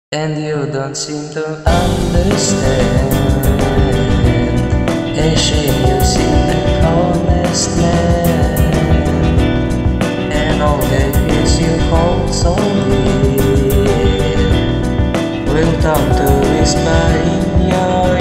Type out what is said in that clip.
And you don't seem to understand. A shame you seem the honest man, and all the kids you hold so dear will talk to whisper in your